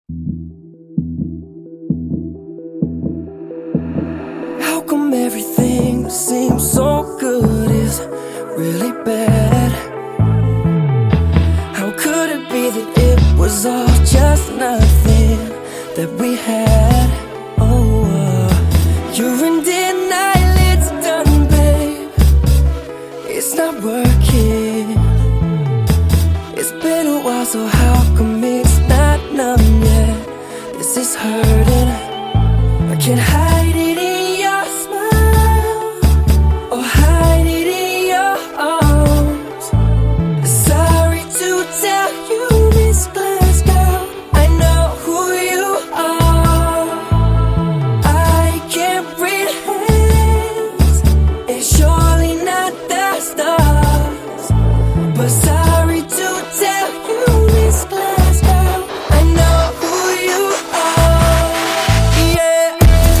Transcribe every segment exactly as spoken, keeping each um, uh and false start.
How come everything that seems so good is really bad? How could it be that it was all just nothing that we had? Oh, uh, you're in denial, it's done, babe. It's not working. It's been a while, so how come it's not numb yet? This is hurting. I can't hide it in your smile or hide it in your arms. Sorry to tell you, Miss Glasgow, I know who you are. I can't read hands, it's surely not the stars. But sorry to tell you, Miss Glasgow, I know who you are. Yeah.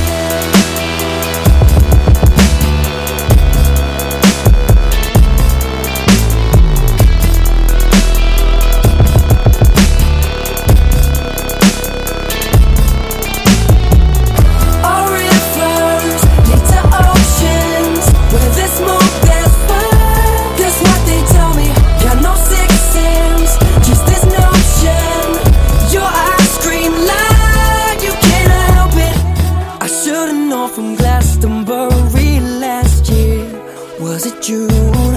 All rivers lead to oceans where this moon there's fire. That's what they tell me. Got no sixth sense, just this notion. Your eyes scream loud, you cannot help it. I should've known from Glastonbury last year. Was it June?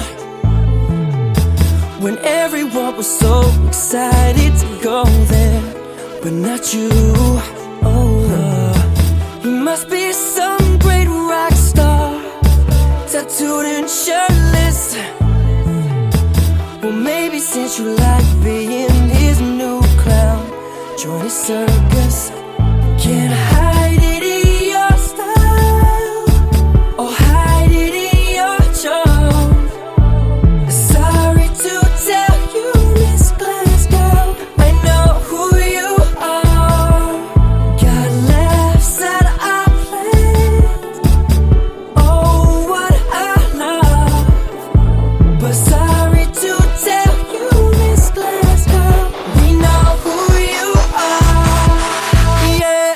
When everyone was so excited to go there, but not you. Oh, uh, he must be some great rock star, tattooed and shirtless. Well, maybe since you like being his new clown, join his circus. Can't hide it in your style or hide it in your charm. Sorry to tell you, Miss Glasgow, I know who you are. Got laughs at our plans. Oh, what I love. But sorry to tell you, Miss Glasgow, we know who you are. Yeah.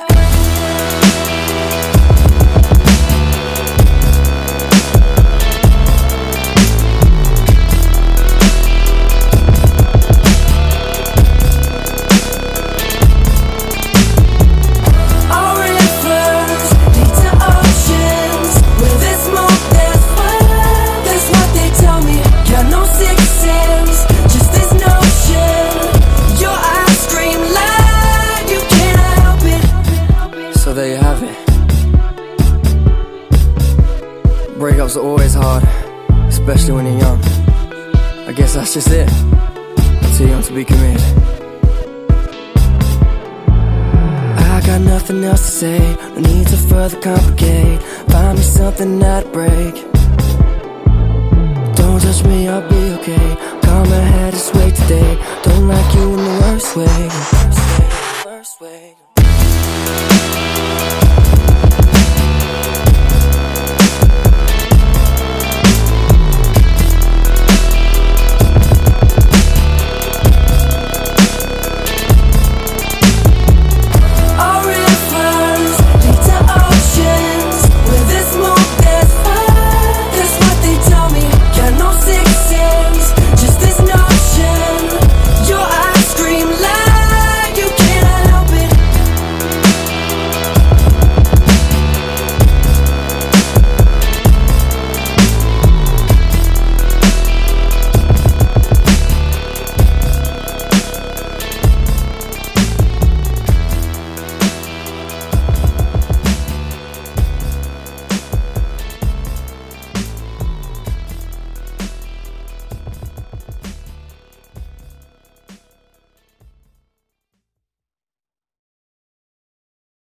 All rivers lead to oceans where this moon there's fire. That's what they tell me. Got no sixth sense, just this notion. Your eyes scream loud, you cannot help it. So there you have it. Breakups are always hard, especially when you're young. I guess that's just it. I'm too young to be committed. I got nothing else to say, no need to further complicate. Find me something that'll break. Don't touch me, I'll be okay. Calm my head this way today. Don't like you in the worst way. Worst way, worst way.